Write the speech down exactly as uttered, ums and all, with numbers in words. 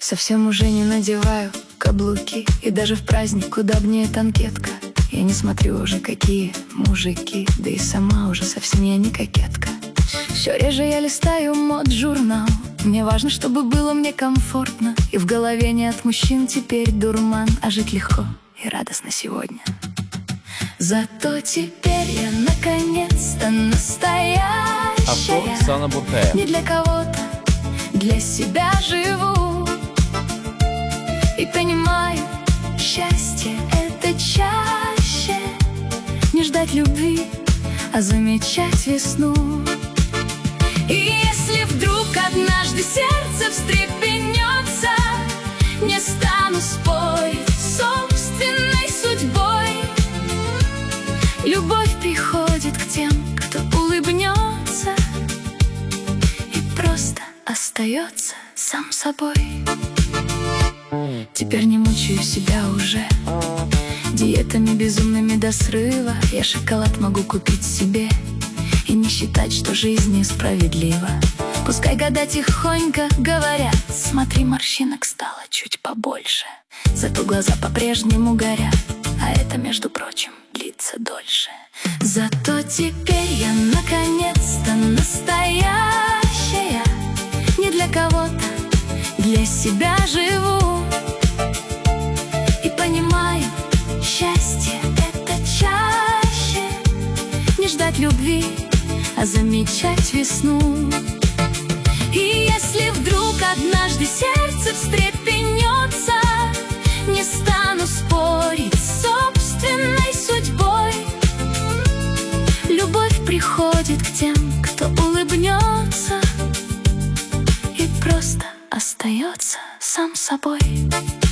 Совсем уже не надеваю каблуки, и даже в праздник удобнее анкетка. Я не смотрю уже, какие мужики, да и сама уже совсем я не кокетка. Все реже я листаю мод-журнал. Мне важно, чтобы было мне комфортно, и в голове не от мужчин теперь дурман, а жить легко и радостно сегодня. Зато теперь я наконец-то настоящая. Автор Оксана Буркаева. Не для кого-то, для себя живу. И понимаю, счастье — это чаще не ждать любви, а замечать весну. И если вдруг однажды сердце встрепенется, не стану спорить с собственной судьбой. Любовь приходит к тем, кто улыбнется и просто остается сам собой. Теперь не мучаю себя уже диетами безумными до срыва. Я шоколад могу купить себе и не считать, что жизнь несправедлива. Пускай года тихонько говорят: смотри, морщинок стало чуть побольше, зато глаза по-прежнему горят, а это, между прочим, длится дольше. Зато теперь я наконец-то настоящая. Не для кого-то, для себя живу. И понимаю, счастье — это чаще не ждать любви, а замечать весну. И если вдруг однажды сердце встрепенется, не стану спорить с собственной судьбой. Любовь приходит к тем, кто улыбнется и просто остается сам собой.